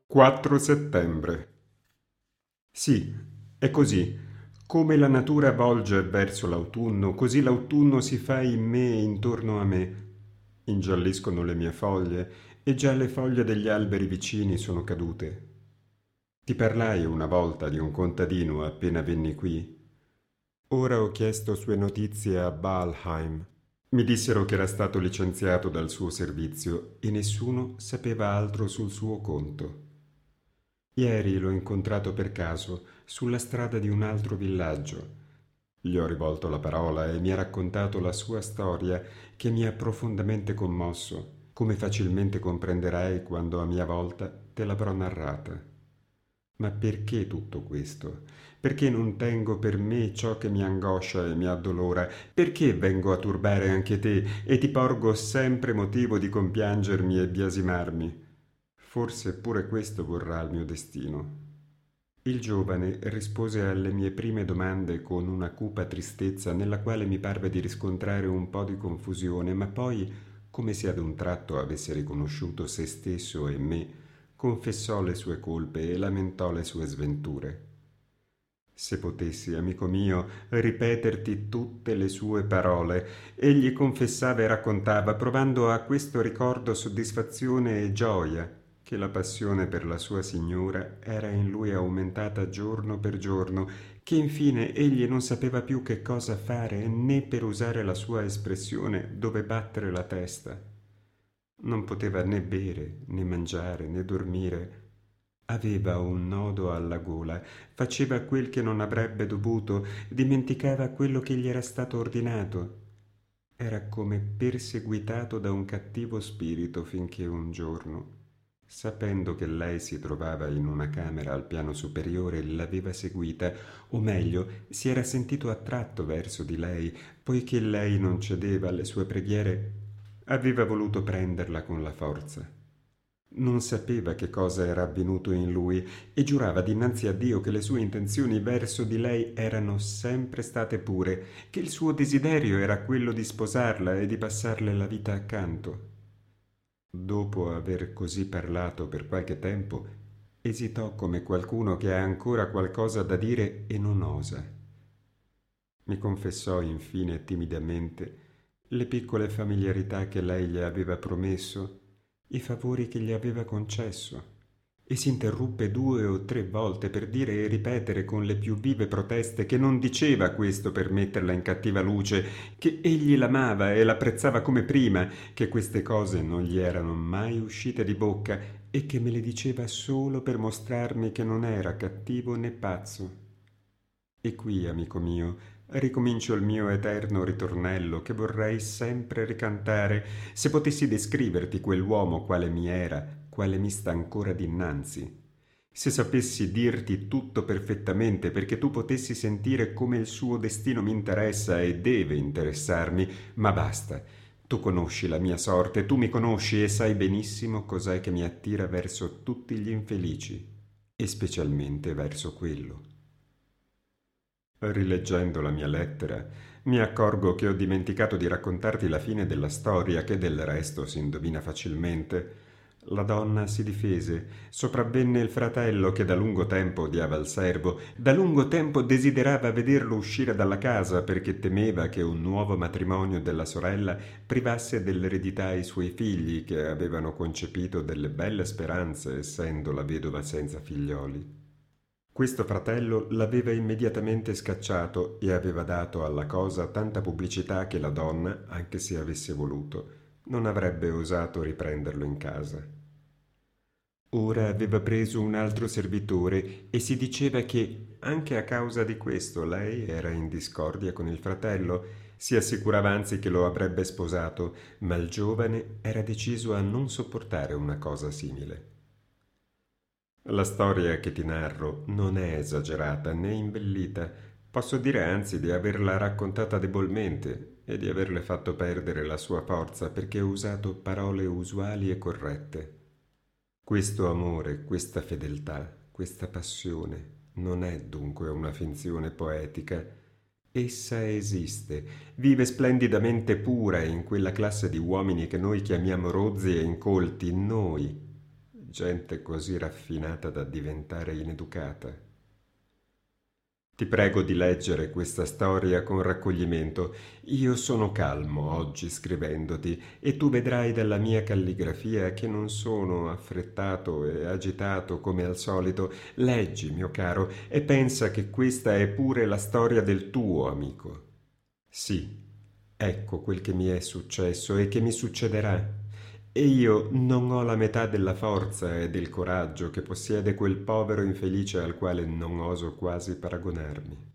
4 settembre. Sì, è così. Come la natura volge verso l'autunno, così l'autunno si fa in me e intorno a me. Ingialliscono le mie foglie e già le foglie degli alberi vicini sono cadute. Ti parlai una volta di un contadino appena venni qui. Ora ho chiesto sue notizie a Baalheim. Mi dissero che era stato licenziato dal suo servizio e nessuno sapeva altro sul suo conto. Ieri l'ho incontrato per caso sulla strada di un altro villaggio. Gli ho rivolto la parola e mi ha raccontato la sua storia che mi ha profondamente commosso, come facilmente comprenderai quando a mia volta te l'avrò narrata. Ma perché tutto questo? Perché non tengo per me ciò che mi angoscia e mi addolora? Perché vengo a turbare anche te e ti porgo sempre motivo di compiangermi e biasimarmi? Forse pure questo vorrà il mio destino. Il giovane rispose alle mie prime domande con una cupa tristezza nella quale mi parve di riscontrare un po' di confusione, ma poi, come se ad un tratto avesse riconosciuto se stesso e me, confessò le sue colpe e lamentò le sue sventure. Se potessi, amico mio, ripeterti tutte le sue parole, egli confessava e raccontava, provando a questo ricordo soddisfazione e gioia, che la passione per la sua signora era in lui aumentata giorno per giorno, che infine egli non sapeva più che cosa fare né, per usare la sua espressione, dove battere la testa. Non poteva né bere, né mangiare, né dormire. Aveva un nodo alla gola, faceva quel che non avrebbe dovuto, dimenticava quello che gli era stato ordinato. Era come perseguitato da un cattivo spirito finché un giorno, sapendo che lei si trovava in una camera al piano superiore, l'aveva seguita, o meglio, si era sentito attratto verso di lei, poiché lei non cedeva alle sue preghiere, aveva voluto prenderla con la forza. Non sapeva che cosa era avvenuto in lui e giurava dinanzi a Dio che le sue intenzioni verso di lei erano sempre state pure, che il suo desiderio era quello di sposarla e di passarle la vita accanto. Dopo aver così parlato per qualche tempo, esitò come qualcuno che ha ancora qualcosa da dire e non osa. Mi confessò infine timidamente le piccole familiarità che lei gli aveva promesso, i favori che gli aveva concesso, e si interruppe 2 o 3 volte per dire e ripetere con le più vive proteste che non diceva questo per metterla in cattiva luce, che egli l'amava e l'apprezzava come prima, che queste cose non gli erano mai uscite di bocca e che me le diceva solo per mostrarmi che non era cattivo né pazzo. E qui, amico mio, ricomincio il mio eterno ritornello che vorrei sempre ricantare, se potessi descriverti quell'uomo quale mi era, quale mi sta ancora dinanzi. Se sapessi dirti tutto perfettamente perché tu potessi sentire come il suo destino mi interessa e deve interessarmi, ma basta. Tu conosci la mia sorte, tu mi conosci e sai benissimo cos'è che mi attira verso tutti gli infelici, e specialmente verso quello. Rileggendo la mia lettera, mi accorgo che ho dimenticato di raccontarti la fine della storia, che del resto si indovina facilmente. La donna si difese, sopravvenne il fratello che da lungo tempo odiava il servo, da lungo tempo desiderava vederlo uscire dalla casa perché temeva che un nuovo matrimonio della sorella privasse dell'eredità i suoi figli che avevano concepito delle belle speranze essendo la vedova senza figlioli. Questo fratello l'aveva immediatamente scacciato e aveva dato alla cosa tanta pubblicità che la donna, anche se avesse voluto, non avrebbe osato riprenderlo in casa. Ora aveva preso un altro servitore e si diceva che, anche a causa di questo, lei era in discordia con il fratello, si assicurava anzi che lo avrebbe sposato, ma il giovane era deciso a non sopportare una cosa simile. La storia che ti narro non è esagerata né imbellita, posso dire anzi di averla raccontata debolmente e di averle fatto perdere la sua forza perché ho usato parole usuali e corrette. Questo amore, questa fedeltà, questa passione non è dunque una finzione poetica. Essa esiste, vive splendidamente pura in quella classe di uomini che noi chiamiamo rozzi e incolti, noi, gente così raffinata da diventare ineducata. Ti prego di leggere questa storia con raccoglimento. Io sono calmo oggi scrivendoti e tu vedrai dalla mia calligrafia che non sono affrettato e agitato come al solito. Leggi, mio caro, e pensa che questa è pure la storia del tuo amico. Sì, ecco quel che mi è successo e che mi succederà. E io non ho la metà della forza e del coraggio che possiede quel povero infelice al quale non oso quasi paragonarmi.